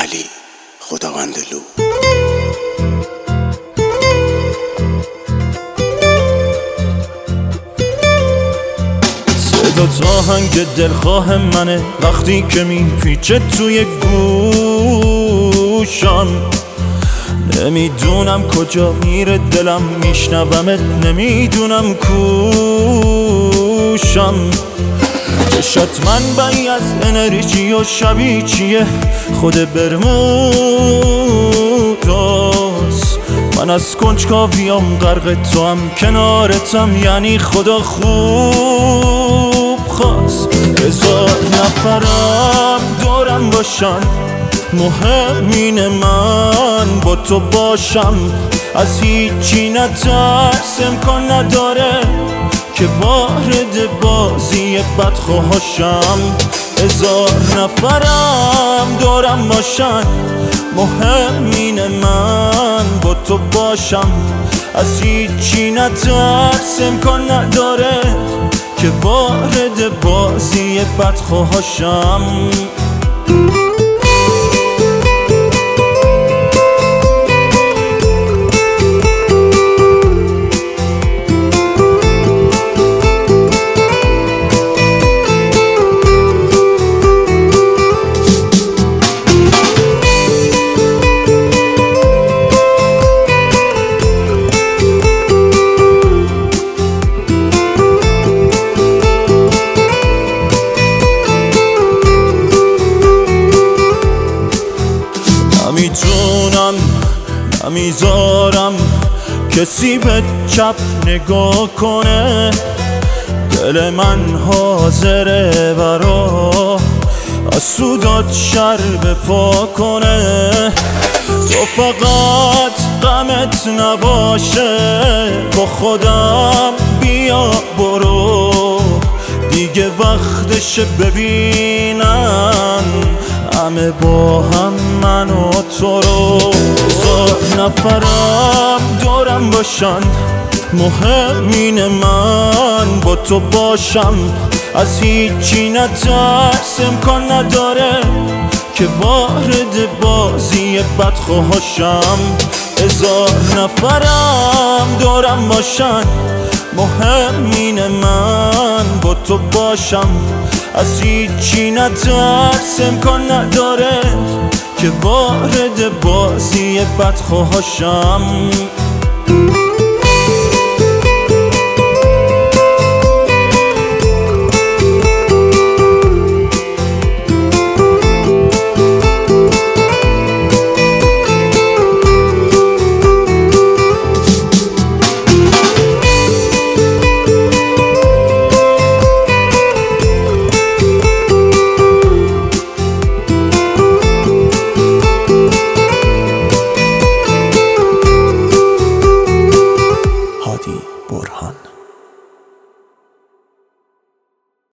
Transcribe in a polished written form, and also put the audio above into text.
علی خداوند لو. صدا آهنگ دلخواه منه وقتی که میپیچه توی گوشم، نمیدونم کجا میره دلم، میشنومت نمیدونم کوشم. چشات منبعی از انرژی و شبیه چیه خود برموداست. من از کنجکاویام غرق تو هم کنارتم، یعنی خدا خوب خواست. 1000 نفرم دورم باشن، مهم اینه من با تو باشم. از هیچی نترس، امکان نداره که وارد بازی بدخواهاشم. 1000 نفرم دورم باشن، مهم اینه من با تو باشم. از هیچی نترس، امکان نداره که وارد بازی بدخواهاشم. نمیتونم نمیذارم کسی به چپ نگاه کنه، دل من حاضره برا از سودات شر بپا کنه. تو فقط غمت نباشه، با خودم بیا برو، دیگه وقتش ببینن همه با هم من و تو رو. 1000 نفرم دورم باشن، مهم اینه من با تو باشم. از هیچی نترس، امکان نداره که وارد بازی بدخواهاشم. 1000 نفرم دورم باشن، مهم اینه من با تو باشم. از هیچی نترس، امکان نداره که وارد بازی بدخواهاشم.